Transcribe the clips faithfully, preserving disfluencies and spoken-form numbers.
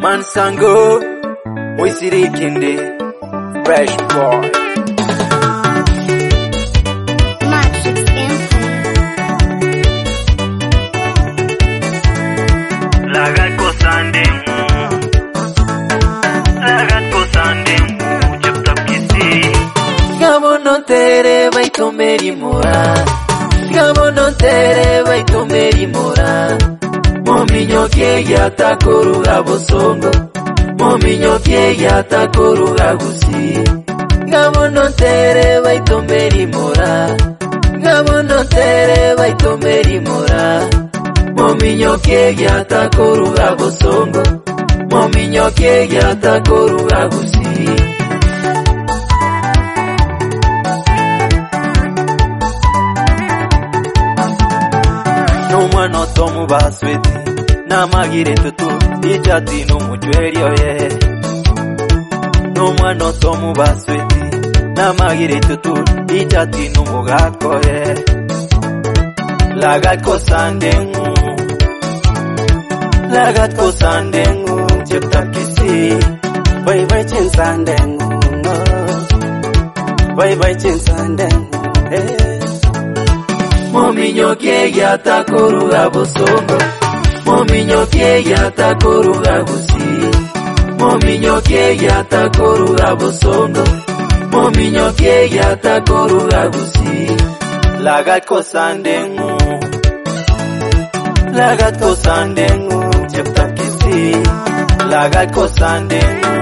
Mansango, Moisiri Kinde, Fresh Boy. Matrix Empire. Lagat ko sandemu, lagat ko sandemu, jab tak kisi. Gamo non tere vai to meri mora, Gamo non tere vai to meri mora. Mominyo kya takoruga bosongo, Mominyo kya takoruga gusi. Gamo non tere vai to meri mora, Gamo non tere vai to meri mora. Mominyo kya takoruga bosongo, Mominyo kya takoruga gusi. No mwana tomu basweti na magire tutu ijati no mujwerio ye. No mwana tomu basweti na magire tutu ijati no mugako ye. Lagat ko sandengu, lagat ko sandengu jepta kisi. Bye bye chin sandengu, bye bye chin sandengu. Hey. Mominyo kya takoruga bosongo, Mominyo kya takoruga gusi. Mominyo kya takoruga bosongo, Mominyo kya takoruga gusi. Lagat ko sandengu, lagat ko sandengu jepta kisi. Lagat ko sandengu.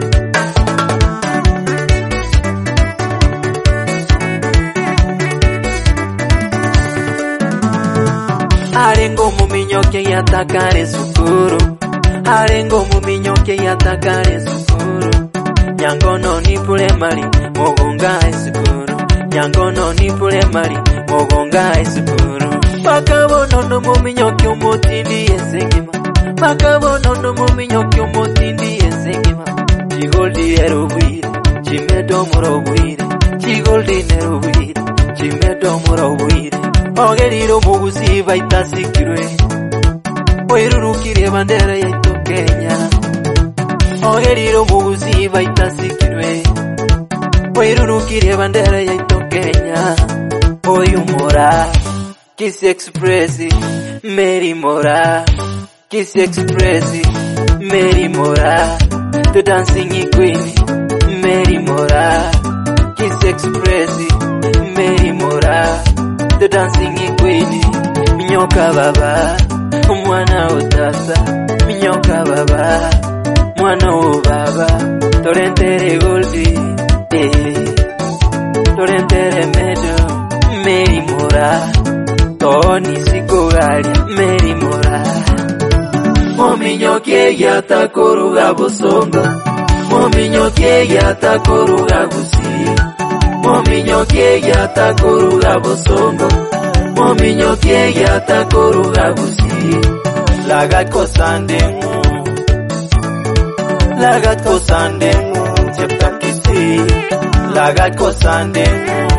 Arengo muminyo ke yatakare sukuru, Arengo muminyo ke yatakare sukuru. Nyangono ni pule mali, mogonga esukuru. Nyangono ni pule mali, mogonga esukuru. Makabono no muminyo ke umotindi esengima, Makabono no muminyo ke umotindi esengima. Chigoldi erubwire, chimedo murobwire, Chigoldi nerubwire, chimedo murobwire. Ogeriro mugusi baitasikirwe, Oirurukire bandera yetu Kenya. Ogeriro mugusi baitasikirwe, Oirurukire bandera yetu Kenya. Oyumora, Kisi Express, Mary Mora, Kisi Express, Mary Mora, the dancing queen, Mary Mora, Kisi Express, Mary Mora. The dancing queen, Minyoka baba, mwana utasa, Minyoka baba, mwana o baba, Torrentere goldi, eh, Torrentere medo, Mary Mora, Tony Sikogaria, Mary Mora. Mominyo kya takoruga bosongo, Mominyo kya takoruga gusi. Mominyo kya takoruga bosongo, Mominyo kya takoruga gusi. Lagat ko sandengu, lagat ko sandengu jepta kisi. Lagat ko sandengu.